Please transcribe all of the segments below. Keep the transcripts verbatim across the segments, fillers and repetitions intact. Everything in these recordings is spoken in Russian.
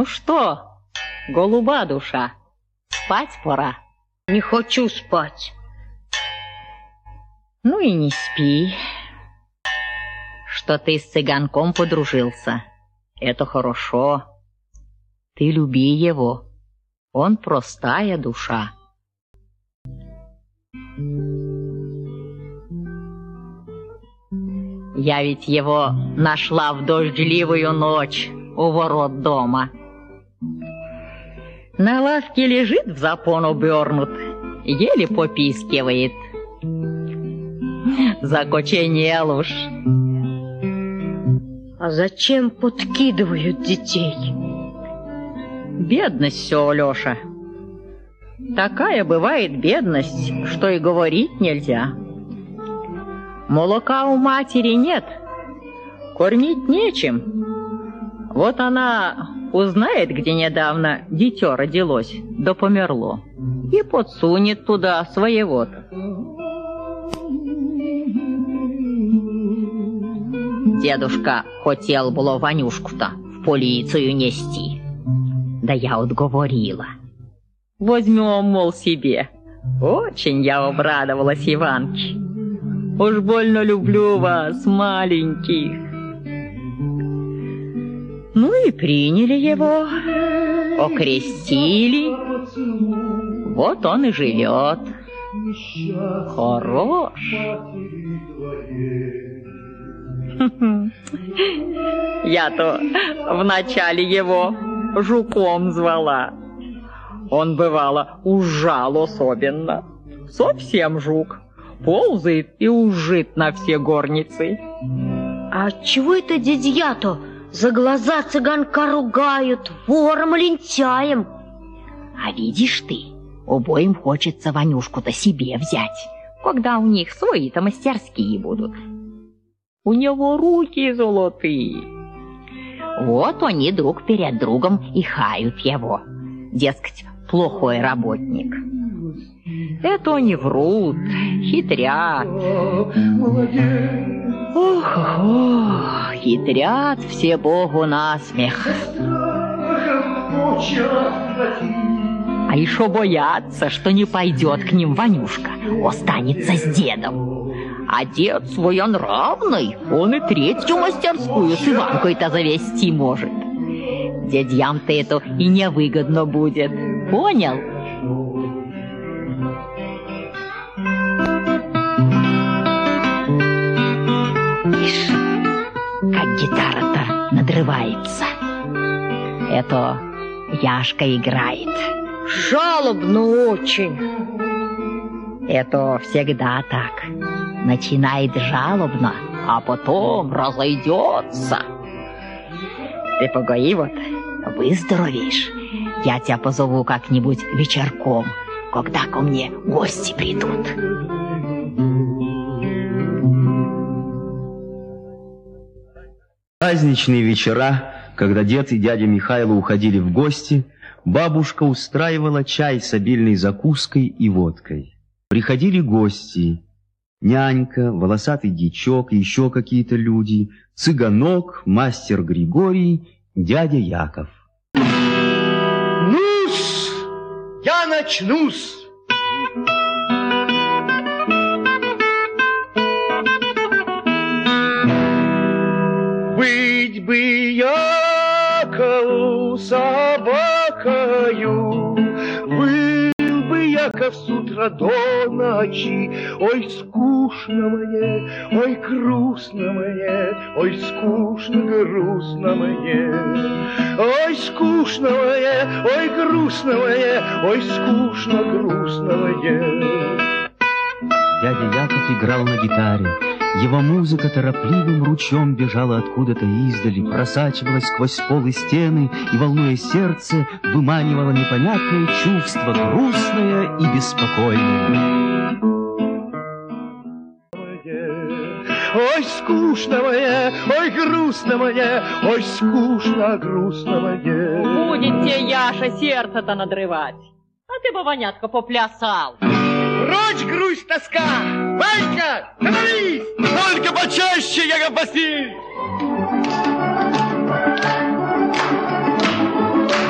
Ну что, голуба душа, спать пора. Не хочу спать. Ну и не спи. Что ты с цыганком подружился, это хорошо. Ты люби его, он простая душа. Я ведь его нашла в дождливую ночь у ворот дома. На лавке лежит в запон обернут, еле попискивает. Закоченел уж. А зачем подкидывают детей? Бедность все, Алеша. Такая бывает бедность, что и говорить нельзя. Молока у матери нет, кормить нечем. Вот она узнает, где недавно дитё родилось, да померло, и подсунет туда своего-то. Дедушка хотел было Ванюшку-то в полицию нести. Да я отговорила. Возьмем, мол, себе. Очень я обрадовалась Иванке. Уж больно люблю вас, маленьких. Ну и приняли его, окрестили. Вот он и живет. Хорош. Я-то вначале его жуком звала. Он, бывало, ужал особенно. Совсем жук. Ползает и ужит на все горницы. А чего это дядья-то за глаза цыганка ругают, вором, лентяем? А видишь ты, обоим хочется Ванюшку-то себе взять, когда у них свои-то мастерские будут. У него руки золотые. Вот они друг перед другом и хают его. Дескать, плохой работник. Это они врут, хитрят. Ох, ох, хитрят все Богу насмех. А еще боятся, что не пойдет к ним Ванюшка, останется с дедом. А дед своенравный, он и третью мастерскую с Иванкой-то завести может. Дядьям-то это и невыгодно будет, понял? Ишь, как гитара-то надрывается. Это Яшка играет. Жалобно очень. Это всегда так. Начинает жалобно, а потом разойдется. Ты погоди вот, выздоровеешь. Я тебя позову как-нибудь вечерком, когда ко мне гости придут. Праздничные вечера, когда дед и дядя Михайло уходили в гости, бабушка устраивала чай с обильной закуской и водкой. Приходили гости. Нянька, волосатый дичок, еще какие-то люди, цыганок, мастер Григорий, дядя Яков. Ну-с, я начну-с. Быть бы Якову собакою, был бы Яков с утра до ночи. Ой, скучно мне, ой, грустно мне, ой, скучно, грустно мне. Ой, скучно мне, ой, грустно мне, ой, скучно, грустно мне. Дядя Яков играл на гитаре. Его музыка торопливым ручьем бежала откуда-то издали, просачивалась сквозь пол и стены и, волнуя сердце, выманивала непонятное чувство, грустное и беспокойное. Ой, скучно мне, ой, грустно мне, ой, скучно, грустно мне. Будет тебе, Яша, сердце-то надрывать. А ты бы, Ванятка, поплясал. Прочь грусть, тоска! Ванька, становись! Только почаще, Яков Васильевич!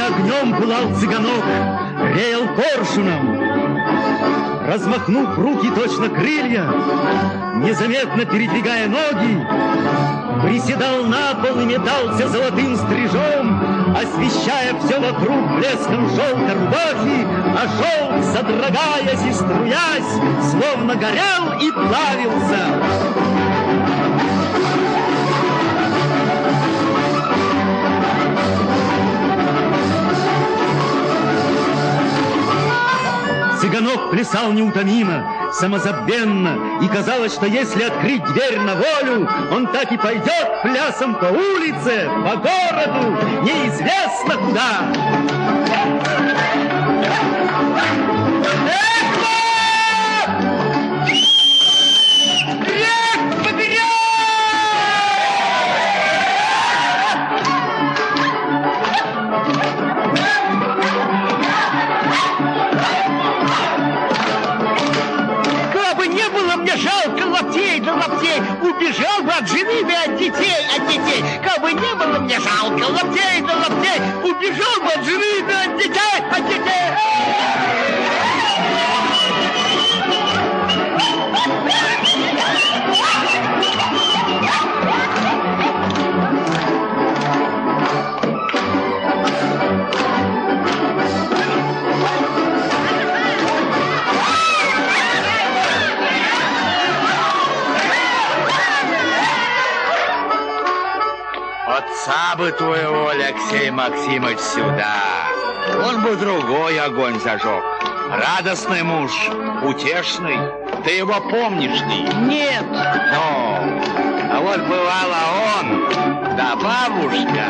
огнем пылал цыганок, реял коршуном. Размахнув руки точно крылья, незаметно передвигая ноги, приседал на пол и метался золотым стрижом, освещая все вокруг блеском желтой рубахи, а желт, содрогаясь и струясь, словно горел и плавился. Цыганок плясал неутомимо, самозабвенно, и казалось, что если открыть дверь на волю, он так и пойдет плясом по улице, по городу, неизвестно куда. Жалко лаптей да лаптей, убежал бы от жены и от детей, от детей. Как бы не было мне жалко лаптей да лаптей, убежал бы от жены и от детей, от детей. Отца бы твоего, Алексей Максимович, сюда. Он бы другой огонь зажег. Радостный муж, утешный. Ты его помнишь ли? Нет. Ну, а вот бывало он, да бабушка.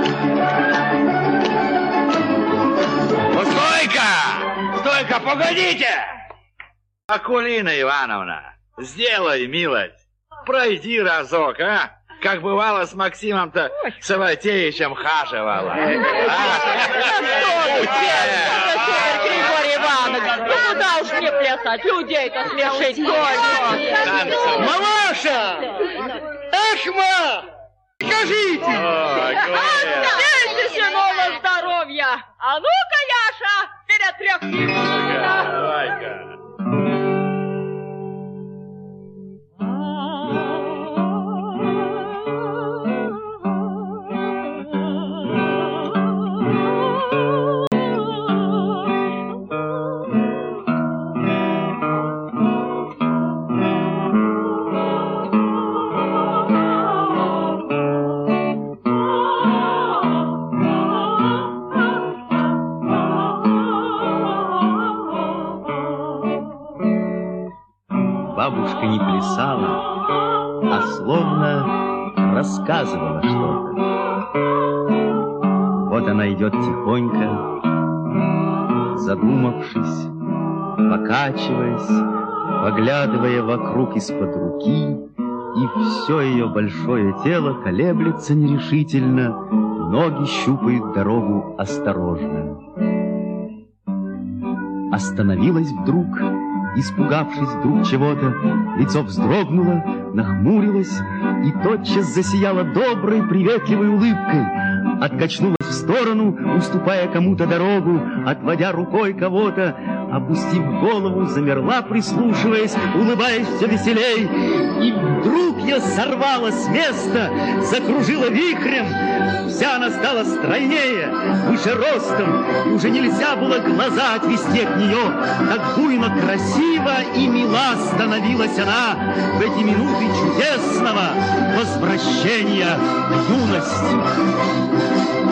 Ну, стойка! Стойка, погодите! Акулина Ивановна, сделай милость. Пройди разок, а? Как бывало с Максимом-то Саватеевичем хаживала. Григорий Иванович, ну куда уж мне плясать, людей-то смешить только. Мамаша! Эшма! Скажите! Отдайте синого здоровья! А ну-ка, Яша, перетряхни! Давай-ка. Бабушка не плясала, а словно рассказывала что-то. Вот она идет тихонько, задумавшись, покачиваясь, поглядывая вокруг из-под руки, и все ее большое тело колеблется нерешительно, ноги щупают дорогу осторожно. Остановилась вдруг, испугавшись вдруг чего-то, лицо вздрогнуло, нахмурилось и тотчас засияло доброй, приветливой улыбкой, откачнулась в сторону, уступая кому-то дорогу, отводя рукой кого-то, опустив голову, замерла, прислушиваясь, улыбаясь все веселей, и вдруг ее сорвало с места, закружила вихрем, вся она стала стройнее, выше ростом, и уже нельзя было глаза отвести от нее, так буйно красиво и мила становилась она в эти минуты чудесного возвращения к юности.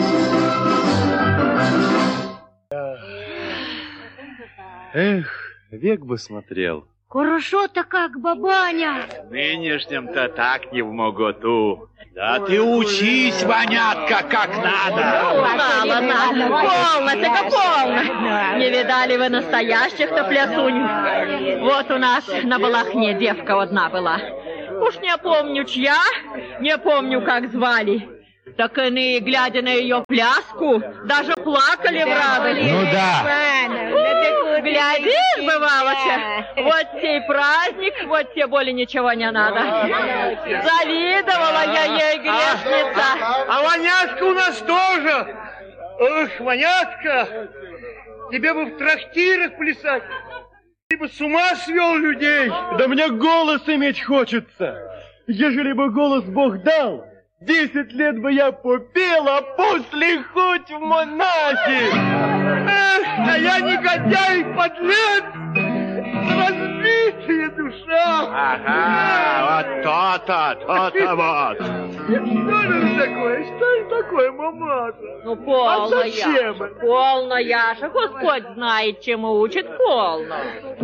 Эх, век бы смотрел. Хорошо-то как, бабаня. Нынешним-то так не в моготу. Да ты учись, вонятка, как надо. Мало, надо, полно, только полно. Не видали вы настоящих-то плясунь? Вот у нас на Балахне девка одна была. Уж не помню, чья, не помню, как звали. Так иные, глядя на ее пляску, даже плакали в радости. Ну да. Глядишь, бывало-то, вот сей праздник, вот тебе более ничего не надо. Завидовала я ей, грешница. А вонятка у нас тоже Ох, Манятка, тебе бы в трактирах плясать. Ты бы с ума свел людей. Да мне голос иметь хочется. Ежели бы голос Бог дал, десять лет бы я попел, а после хоть в монахи. Эх, а я негодяй, подлец, разбитая душа. Ага, вот то-то, то-то вот. Что же такое, что же такое, мамаша? Ну, полно, А зачем Яша, это? полно, Яша. Господь знает, чему учит, полно.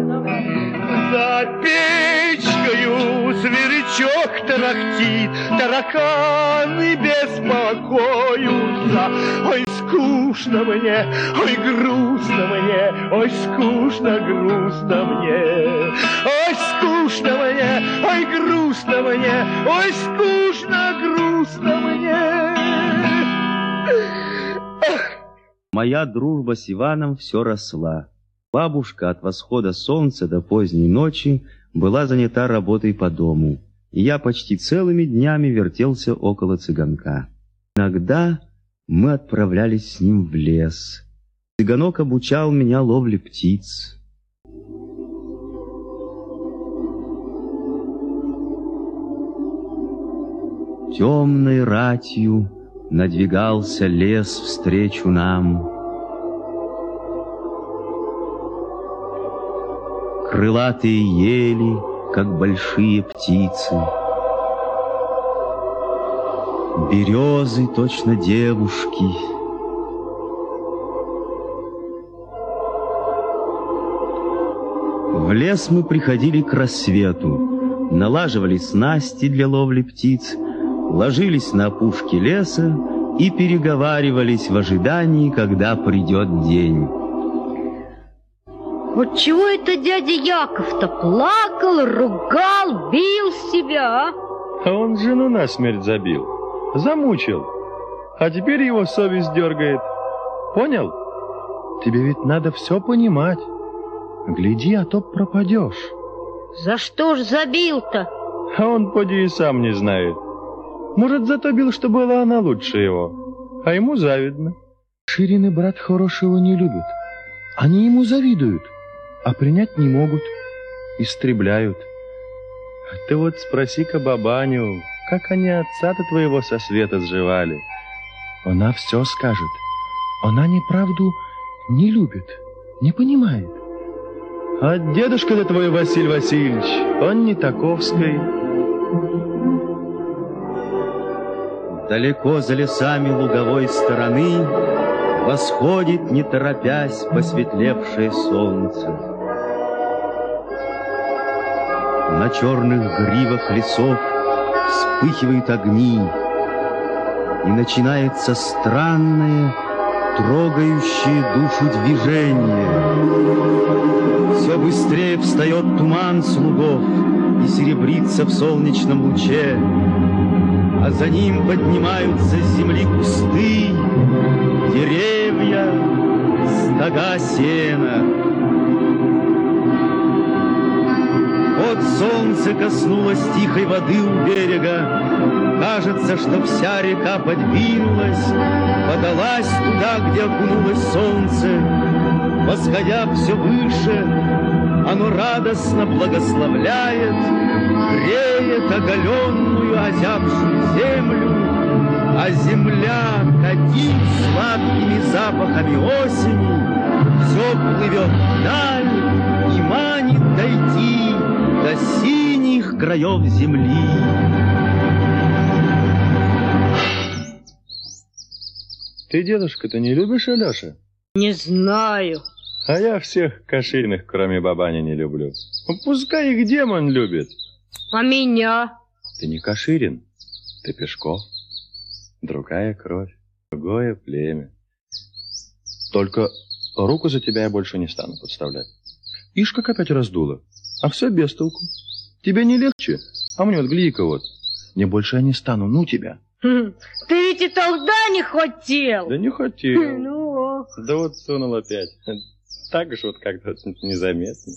За печкою сверчок тарахтит, тараканы беспокоятся. Ой, скучно мне, ой, грустно мне, ой, скучно, грустно мне. Ой, скучно мне, ой, грустно мне, ой, скучно, грустно мне. Моя дружба с Иваном все росла. Бабушка от восхода солнца до поздней ночи была занята работой по дому, и я почти целыми днями вертелся около цыганка. Иногда мы отправлялись с ним в лес. Цыганок обучал меня ловле птиц. Темной ратью надвигался лес встречу нам. Крылатые ели, как большие птицы. Березы, точно девушки. В лес мы приходили к рассвету, налаживали снасти для ловли птиц, ложились на опушке леса и переговаривались в ожидании, когда придет день. Вот чего это дядя Яков-то плакал, ругал, бил себя, а? А он жену насмерть забил, замучил, а теперь его совесть дергает. Понял? Тебе ведь надо все понимать. Гляди, а то пропадешь. За что ж забил-то? А он, поди, и сам не знает. Может, зато бил, что была она лучше его, а ему завидно. Ширин и брат хорошего не любят. Они ему завидуют, а принять не могут, истребляют. Ты вот спроси-ка бабаню, как они отца-то твоего со света сживали. Она все скажет. Она неправду не любит, не понимает. А дедушка-то твой, Василий Васильевич, он не таковской. Далеко за лесами луговой стороны восходит, не торопясь, посветлевшее солнце. На черных гривах лесов вспыхивают огни, и начинается странное, трогающее душу движение. Все быстрее встает туман с лугов и серебрится в солнечном луче, а за ним поднимаются с земли кусты, деревья, стога сена. Вот солнце коснулось тихой воды у берега. Кажется, что вся река подвинулась, подалась туда, где окунулось солнце. Восходя все выше, оно радостно благословляет, греет оголенную, озябшую землю, а земля катит сладкими запахами осени, все плывет вдаль и манит дойти до синих краев земли. Ты дедушка-то не любишь, Алеша? Не знаю. А я всех кошиных, кроме бабани, не люблю. Пускай их демон любит. А меня? Ты не Каширин, ты Пешков. Другая кровь, другое племя. Только руку за тебя я больше не стану подставлять. Ишь, как опять раздуло. А все без толку. Тебе не легче? А мне вот, гляди-ка вот. Не больше я не стану, ну тебя. Ты ведь и тогда не хотел. Да не хотел. Ну. Да вот сунул опять. Так уж вот как-то незаметно.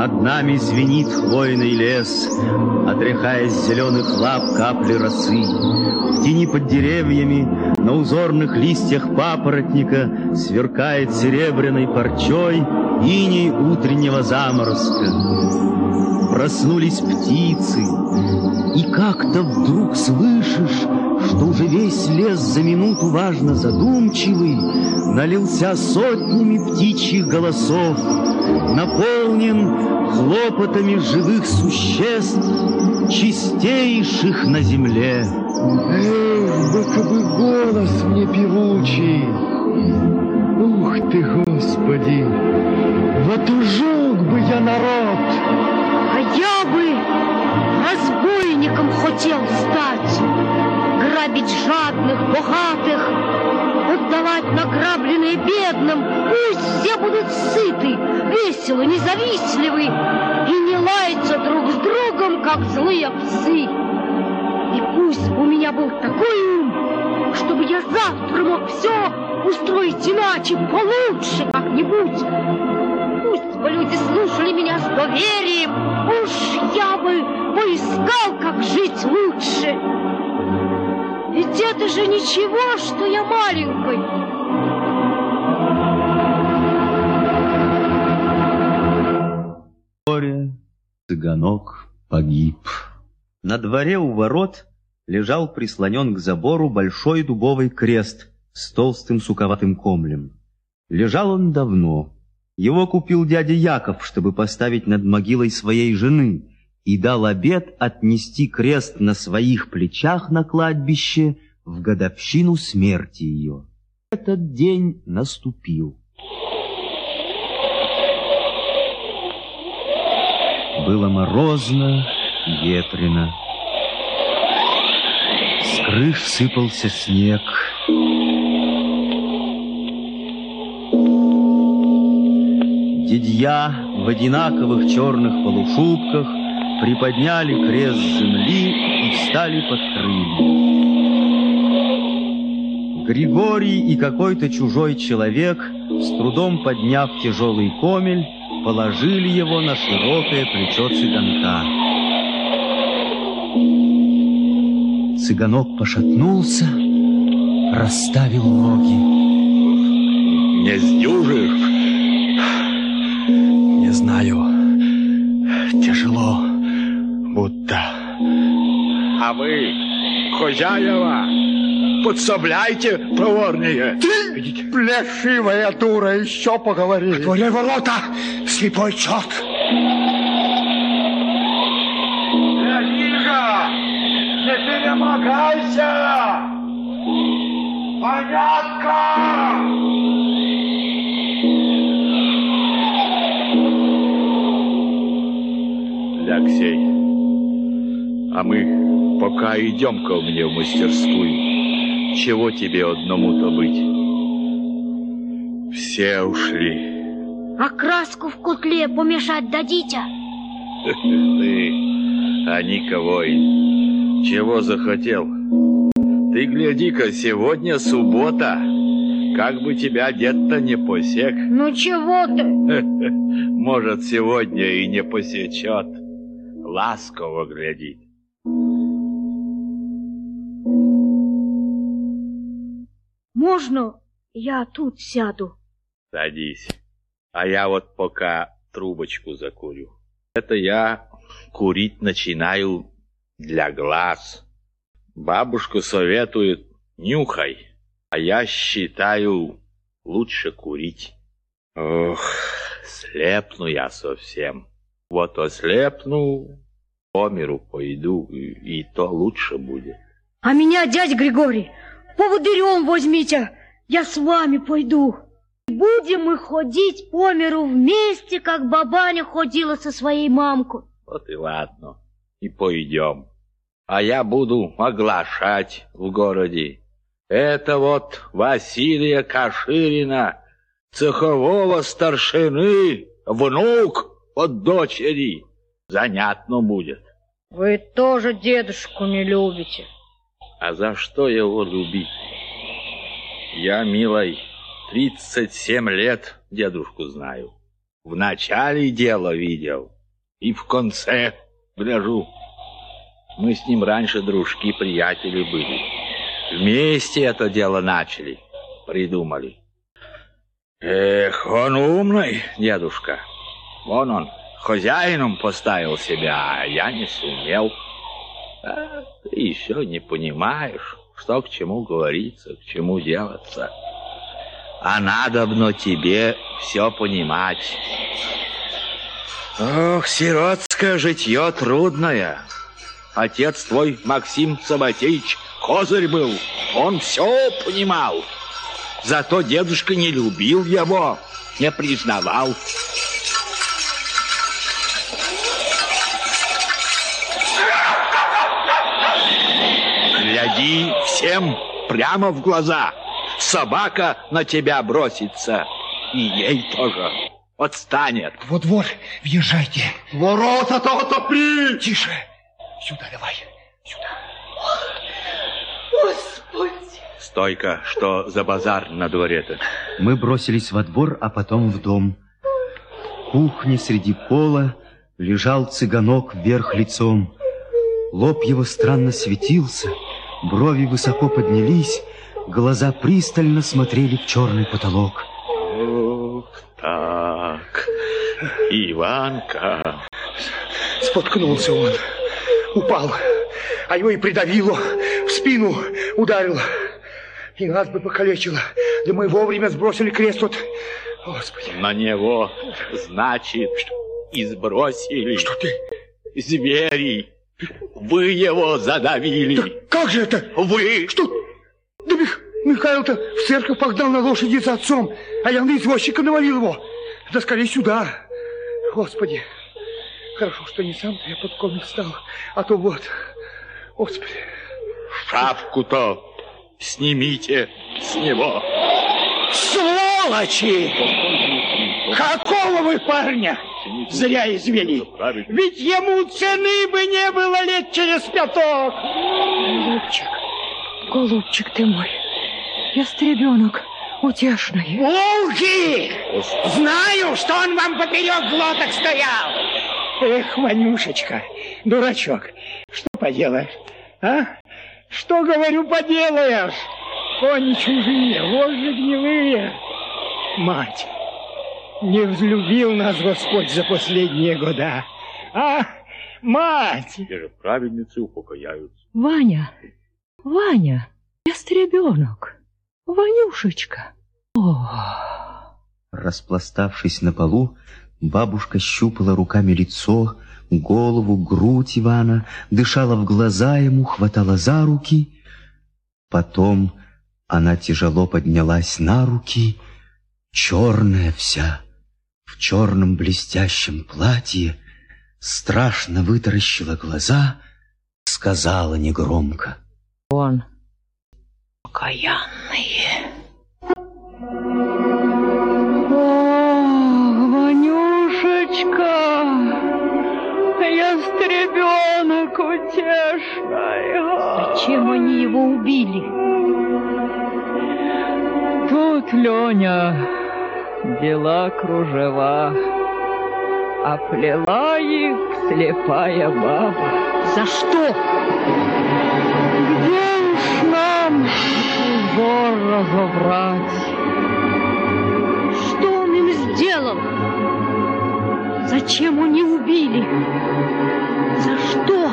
Над нами звенит хвойный лес, отряхая с зеленых лап капли росы. В тени под деревьями на узорных листьях папоротника сверкает серебряной парчой иней утреннего заморозка. Проснулись птицы, и как-то вдруг слышишь, что уже весь лес за минуту важно задумчивый налился сотнями птичьих голосов, наполнен хлопотами живых существ, чистейших на земле. Эх, бы бы голос мне певучий! Ух ты, Господи! Вот ужег бы я народ! А я бы разбойником хотел стать, грабить жадных, богатых, отдавать награбленное бедным. Пусть все будут сыты, веселы, независливы и не лаются друг с другом, как злые псы. И пусть у меня был такой ум, чтобы я завтра мог все устроить иначе, получше как-нибудь. Пусть бы люди слушали меня с доверием, уж я бы поискал, как жить лучше. Ведь это же ничего, что я маленькой. Вскоре цыганок погиб. На дворе у ворот лежал прислонен к забору большой дубовый крест с толстым суковатым комлем. Лежал он давно. Его купил дядя Яков, чтобы поставить над могилой своей жены, и дал обет отнести крест на своих плечах на кладбище в годовщину смерти ее. Этот день наступил. Было морозно, ветрено. С крыш сыпался снег. Дядья в одинаковых черных полушубках приподняли крест с земли и встали под крылья. Григорий и какой-то чужой человек, с трудом подняв тяжелый комель, положили его на широкое плечо цыганка. Цыганок пошатнулся, расставил ноги. Не сдюжишь? Не знаю. Тяжело, будто. А вы, хозяева, подсобляйте проворнее. Ты, плешивая дура, еще поговори. Отворяй ворота, слепой черт. Тихо, не перемогайся. Понятно? Алексей, а мы пока идем ко мне в мастерскую. Чего тебе одному-то быть? Все ушли. А краску в котле помешать дадите? Ты, а никого. Чего захотел? Ты гляди-ка, сегодня суббота. Как бы тебя дед-то не посек. Ну чего ты? Может, сегодня и не посечет. Ласково глядит. Можно я тут сяду? Садись. А я вот пока трубочку закурю. Это я курить начинаю для глаз. Бабушка советует, нюхай. А я считаю, лучше курить. Ох, слепну я совсем. Вот ослепну, по миру пойду, и, и то лучше будет. А меня, дядя Григорий, поводырем возьмите, я с вами пойду. Будем мы ходить по миру вместе, как бабаня ходила со своей мамкой. Вот и ладно, и пойдем. А я буду оглашать в городе. Это вот Василия Каширина, цехового старшины, внук от дочери. Занятно будет. Вы тоже дедушку не любите. А за что его любить? Я, милой, тридцать семь лет дедушку знаю. В начале дело видел, и в конце гляжу. Мы с ним раньше дружки, приятели были. Вместе это дело начали, придумали. Эх, он умный, дедушка. Вон он хозяином поставил себя, а я не сумел. А ты еще не понимаешь, что к чему говорится, к чему делаться. А надобно тебе все понимать. Ох, сиротское житье трудное. Отец твой, Максим Саватеевич, козырь был, он все понимал. Зато дедушка не любил его, не признавал. Гляди всем прямо в глаза. Собака на тебя бросится, и ей тоже отстанет. Вот-вот, въезжайте. Ворота-то отопри! Тише. Сюда давай, сюда. Господи! Стойка, что за базар на дворе-то? Мы бросились во двор, а потом в дом. В кухне среди пола лежал цыганок вверх лицом. Лоб его странно светился, брови высоко поднялись, глаза пристально смотрели в черный потолок. Ух, так, Иванка. Споткнулся он, упал, а его и придавило, в спину ударило. И нас бы покалечило, да мы вовремя сбросили крест вот. Господи. На него, значит, и сбросили. Что ты? Звери. Вы его задавили. Да как же это? Вы. Что? Да Мих... Михаил-то в церковь погнал на лошади за отцом, а я на извозчика навалил его. Да скорее сюда. Господи. Хорошо, что не сам-то я подколник стал, а то вот. Господи. Шапку-то снимите с него. Сволочи! Какого вы парня зря извели? Ведь ему цены бы не было лет через пяток. Голубчик, голубчик ты мой, ястребенок утешный. Волки! Знаю, что он вам поперек глоток стоял. Эх, Ванюшечка, дурачок, что поделаешь, а? Что, говорю, поделаешь? Кони чужие, вожжи гнилые. Мать, не взлюбил нас Господь за последние года. А, мать! Те же праведницы упокояются. Ваня, Ваня, ястребенок, Ванюшечка. О. Распластавшись на полу, бабушка щупала руками лицо, голову, грудь Ивана, дышала в глаза ему, хватала за руки. Потом она тяжело поднялась на руки, черная вся, в черном блестящем платье, страшно вытаращила глаза, сказала негромко: Он окаянный. Ястребенок утешный. Зачем они его убили? Тут, Леня, дела кружева, а плела их слепая баба. За что? Где уж нам узор разобрать? Что он им сделал? Зачем они убили? За что?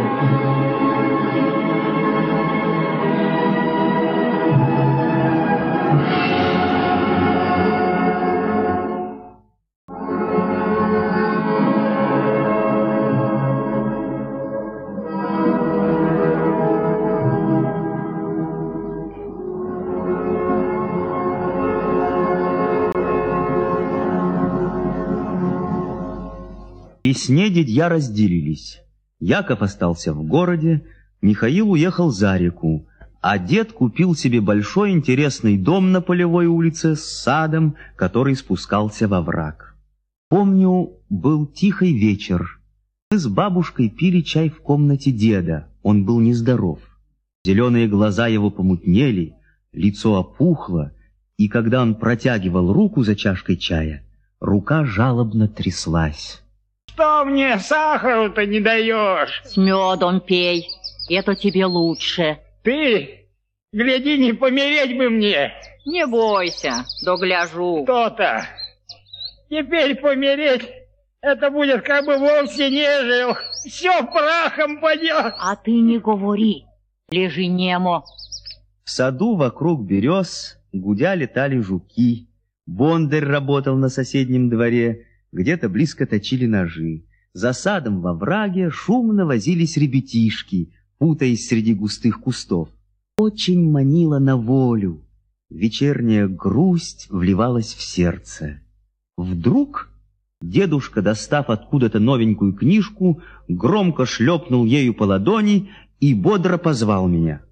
К весне дядья разделились. Яков остался в городе, Михаил уехал за реку, а дед купил себе большой интересный дом на Полевой улице с садом, который спускался во враг. Помню, был тихий вечер. Мы с бабушкой пили чай в комнате деда, он был нездоров. Зеленые глаза его помутнели, лицо опухло, и когда он протягивал руку за чашкой чая, Рука жалобно тряслась. Что мне сахару-то не даешь? С медом пей, это тебе лучше. Ты, гляди, не помереть бы мне. Не бойся, догляжу. То-то. Теперь помереть, это будет как бы вовсе не жил. Все прахом пойдет. А ты не говори, лежи немо. В саду вокруг берез гудя летали жуки. Бондарь работал на соседнем дворе, где-то близко точили ножи. За садом во враге шумно возились ребятишки, путаясь среди густых кустов. Очень манила на волю. Вечерняя грусть вливалась в сердце. Вдруг дедушка, достав откуда-то новенькую книжку, громко шлепнул ею по ладони и бодро позвал меня.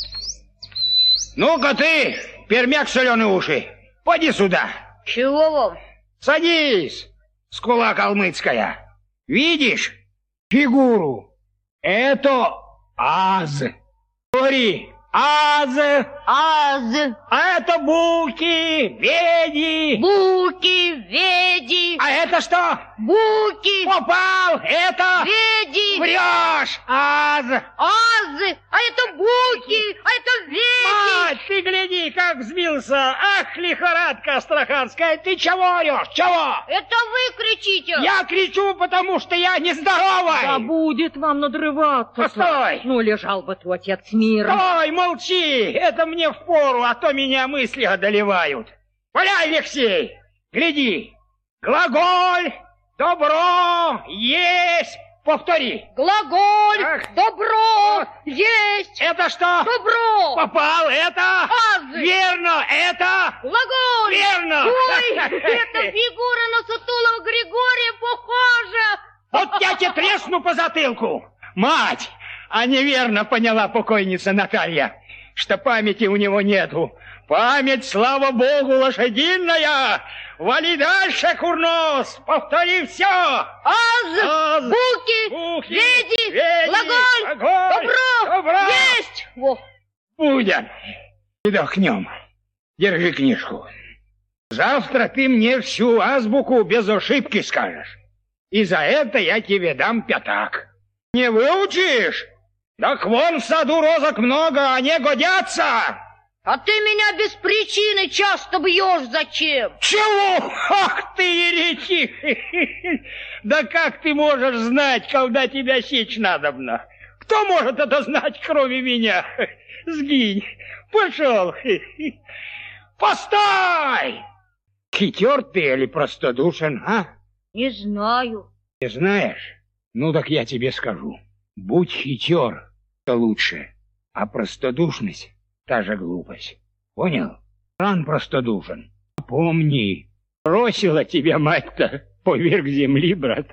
Ну-ка ты, пермяк соленые уши, поди сюда. Чего вам? Садись, скула калмыцкая. Видишь фигуру? Это аз. Говори, аз. Аз. А это буки, веди. Буки, веди. А это что? Буки, Попал, это... веди. Врешь, аз. Азы, а это буки, а это веди. Мать, ты гляди, как взбился. Ах, лихорадка астраханская, ты чего орешь, чего? Это вы кричите. Я кричу, потому что я нездоровый. Да будет вам надрываться. Постой. Ну, лежал бы твой отец миром. Стой, молчи, это мне впору, а то меня мысли одолевают. Валяй, Алексей, гляди. Глаголь, добро, есть. Повтори. Глаголь, Ах. добро, есть. Это что? Добро. Попал, это? Азы. Верно, это? Глаголь. Верно. Ой, эта фигура на сутулого Григория похожа. Вот я тебе тресну по затылку. Мать, а неверно поняла покойница Наталья, что памяти у него нету. Память, слава богу, лошадиная. Вали дальше, курнос, повтори все. Аз, Аз, буки, буки, веди, веди, глаголь, глаголь, добро, добро. есть. Во. Будет. Идохнем. Держи книжку. Завтра ты мне всю азбуку без ошибки скажешь. И за это я тебе дам пятак. Не выучишь? Так вон в саду розок много, они годятся. А ты меня без причины часто бьешь зачем? Чего? Ах ты, еретик! Да как ты можешь знать, когда тебя сечь надобно? Кто может это знать, кроме меня? Сгинь! Пошел! Постой! Хитер ты или простодушен, а? Не знаю. Не знаешь? Ну так я тебе скажу. Будь хитер, то лучше, а простодушность — та же глупость. Понял? Ран простодушен. Помни, бросила тебя мать-то поверх земли, брат.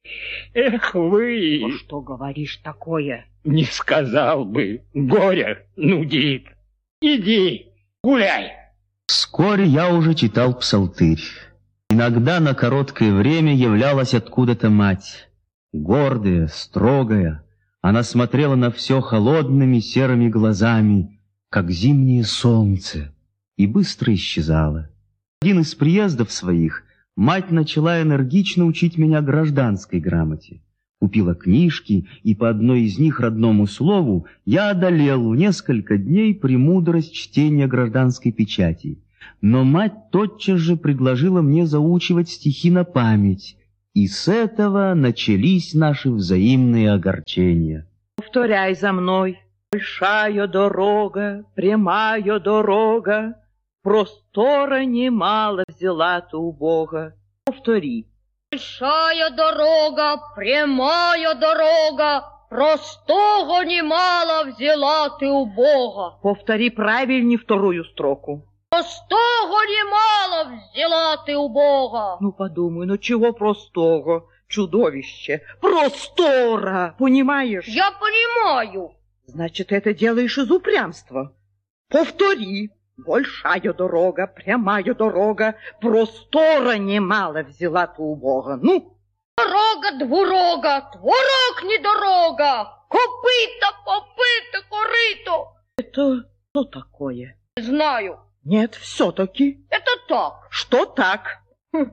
Эх вы! Ну, что говоришь такое? Не сказал бы. Горе нудит. Иди, гуляй. Вскоре я уже читал псалтырь. Иногда на короткое время являлась откуда-то мать. Гордая, строгая, она смотрела на все холодными серыми глазами, как зимнее солнце, и быстро исчезала. В один из приездов своих мать начала энергично учить меня гражданской грамоте. Купила книжки, и по одной из них родному слову я одолел в несколько дней премудрость чтения гражданской печати. Но мать тотчас же предложила мне заучивать стихи на память, и с этого начались наши взаимные огорчения. Повторяй за мной. Большая дорога, прямая дорога, простора немало взяла ты у Бога. Повтори. Большая дорога, прямая дорога, простого немало взяла ты у Бога. Повтори правильнее вторую строку. Простого немало взяла ты у Бога. Ну, подумай, ну чего простого, чудовище? Простора, понимаешь? Я понимаю. Значит, это делаешь из упрямства. Повтори. Большая дорога, прямая дорога, простора немало взяла ты у Бога. Ну? Дорога, двурога, творог не дорога, копыта, попыта, корыто. Это что такое? Знаю. Нет, все-таки. Это так. Что так? Хм.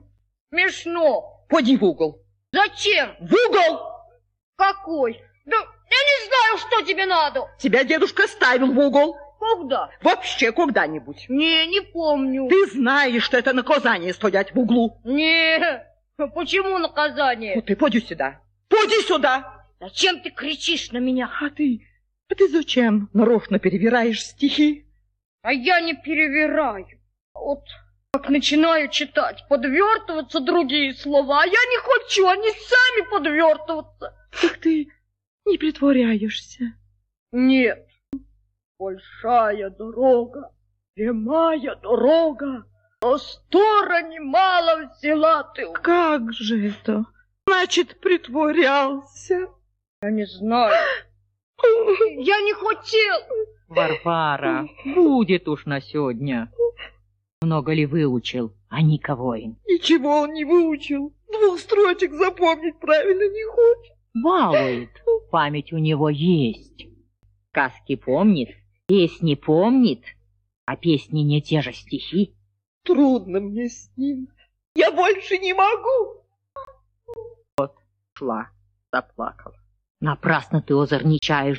Смешно. Поди в угол. Зачем? В угол! Какой? Да я не знаю, что тебе надо. Тебя дедушка ставил в угол. Когда? Вообще когда-нибудь. Не, не помню. Ты знаешь, что это наказание стоять в углу. Не, почему наказание? Ну ты поди сюда. Поди сюда. Зачем ты кричишь на меня? А ты, а ты зачем нарочно перевираешь стихи? А я не перевираю. Вот как начинаю читать, подвертываться другие слова, а я не хочу, они сами подвертываться. Так ты не притворяешься. Нет. Большая дорога, прямая дорога, простора немало взяла ты. Как же это? Значит, притворялся. Я не знаю. Я не хотел. Варвара, будет уж на сегодня. Много ли выучил, а никого им? Ничего он не выучил. Двух строчек запомнить правильно не хочет. Балует. Память у него есть. Сказки помнит, песни помнит, а песни не те же стихи. Трудно мне с ним. Я больше не могу. Вот, шла, заплакала. Напрасно ты озорничаешь.